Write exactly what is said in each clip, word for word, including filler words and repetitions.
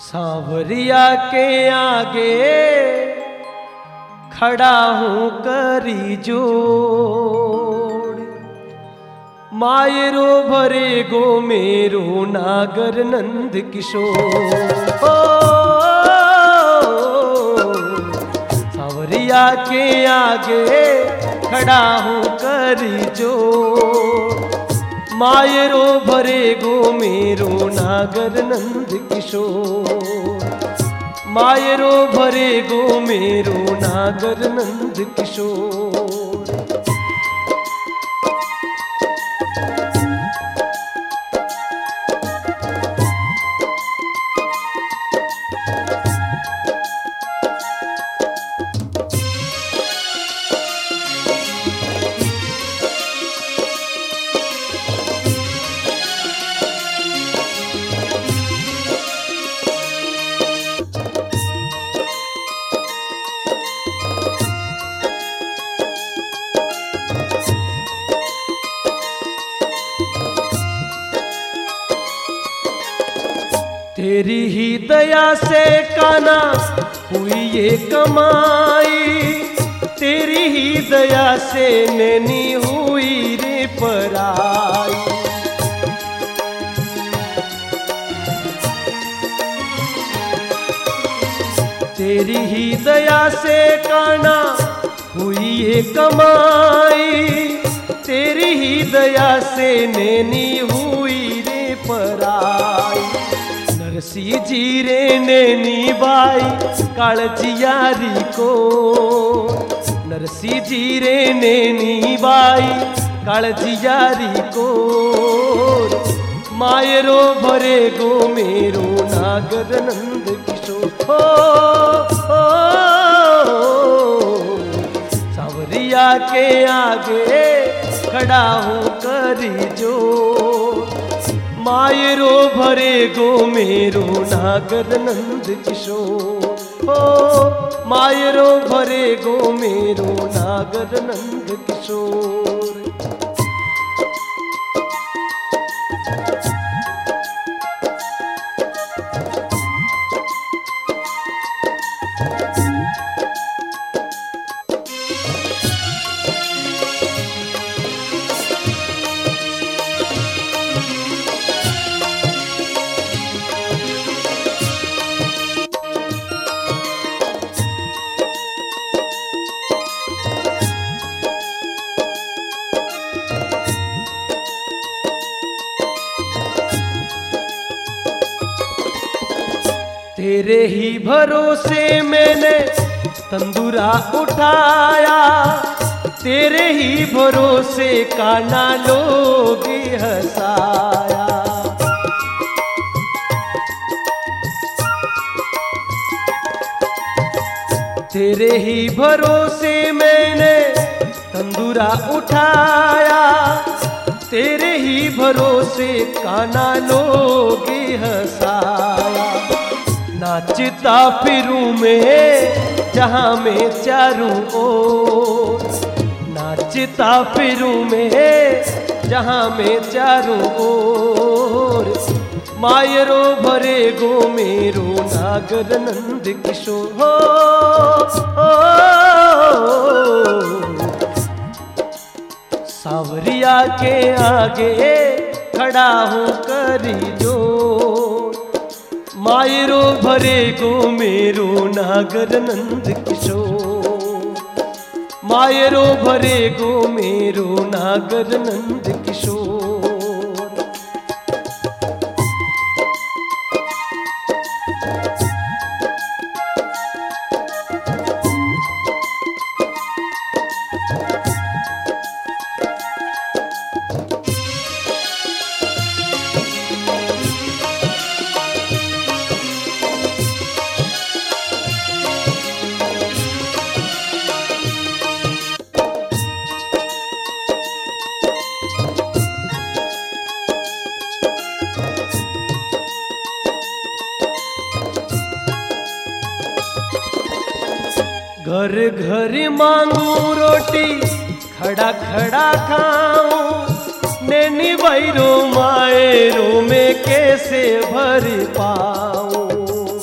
सांवरिया के आगे खड़ा हूँ करी जोड़, मायरो भरे गो मेरो नागर नंद किशोर। सांवरिया के आगे खड़ा हूँ करी जोड़, मायरो भरे गो मेरो नागर नंद किशोर, मायरो भरे गो मेरो नागर नंद किशोर। तेरी ही दया से काना हुई ये कमाई, तेरी ही दया से नैनी हुई रे पराई। तेरी ही दया से काना हुई ये कमाई, तेरी ही दया से नैनी हुई रे पराई। नरसी जी रे नैनी बाई कालजियारी को, नरसी जी रे नैनी बाई कालजियारी को, मायरो भरे गो मेरो नागर नंद किशोर। हो, हो, सांवरिया के आगे खड़ा हूँ करी जोड़, मायरो भरे गो मेरो नागर नंद किशोर। हो, मायरो भरे गो मेरो नागर नंद किशोर। तेरे ही भरोसे मैंने तंदूरा उठाया, तेरे ही भरोसे काना लोग हंसाया। तेरे ही भरोसे मैंने तंदूरा उठाया, तेरे ही भरोसे काना लोग हंसाया। नाचता फिरूं मैं जहां में चारों ओर, नाचता फिरूं मैं जहां में चारों ओर, मायरो भरे गो मेरो नागर नंद किशोर। हो, हो, सांवरिया के आगे खड़ा हूँ करी जोड़, मायरो भरे गो मेरो नागर नंद किशोर, मायरो भरे गो मेरो नागर नंद किशोर। घर घर मांगू रोटी खड़ा खड़ा खाऊं, नैनी भैरो मायरो में कैसे भर पाऊं।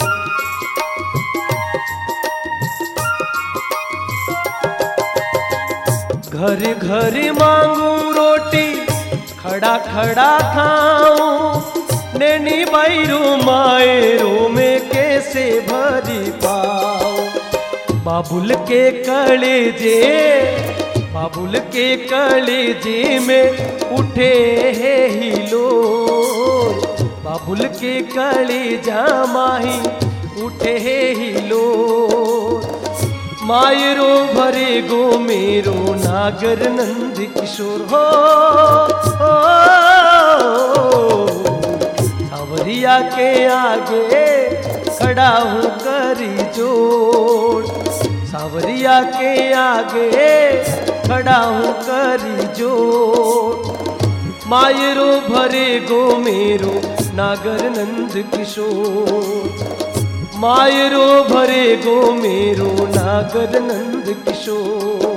घर घर मांगू रोटी, खड़ा खड़ा खाऊं, नैनी बैरू मायरू में कैसे भरी पाऊं। बाबुल के कलेजे, बाबुल के कलेजे में उठे है हिलोर, बाबुल के कलेजा माही उठे है हिलोर। मायरो भरे गो मेरो नागर नंद किशोर हो, हो, सावरिया के आगे खड़ा हूँ करी जोड़, सावरिया के आगे खड़ा हूँ करी जोड़। मायरो भरे गो मेरो नागर नंद किशोर, मायरो भरे गो मेरो नागर नंद किशोर।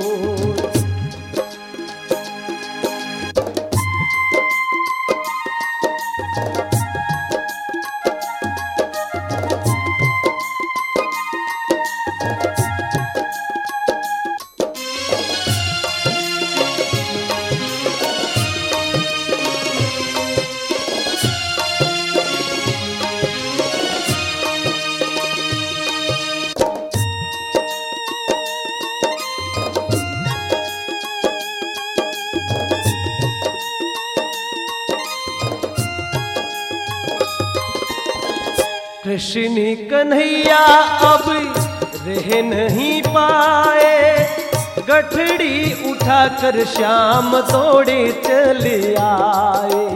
कृष्ण कन्हैया अब रह नहीं पाए, गठड़ी उठाकर श्याम दौड़े चले आए।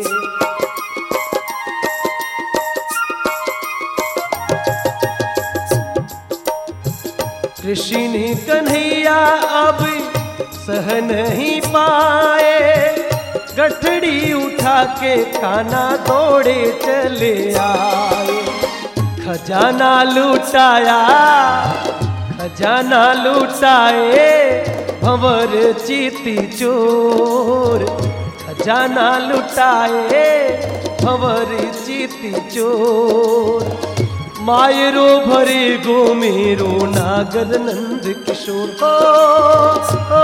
कृष्ण कन्हैया अब सह नहीं पाए, गठड़ी उठा के कान्हा दौड़े चले आए। खजाना लुटाया, खजाना लुटाए भंवर चीती चोर, खजाना लुटाए भंवर चीती चोर। मायरो भरे गो मेरो नागर नंद किशोर हो, हो,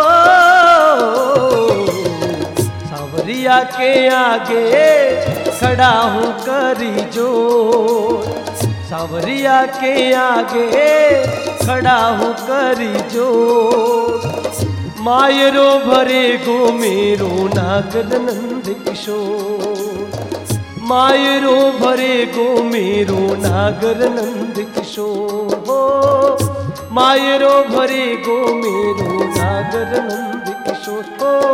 सावरिया के आगे खड़ा हूँ करी जोर, सावरिया के आगे खड़ा हूँ करी जोर। मायरो भरे गो मेरो नागर नंद किशोर, मायरो भरे गो मेरो नागर नंद किशोर हो, मायरो भरे गो मेरो नागर नंद किशोर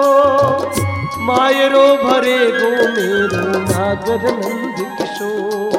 हो, मायरो भरे गो मेरो नागर नंद किशोर।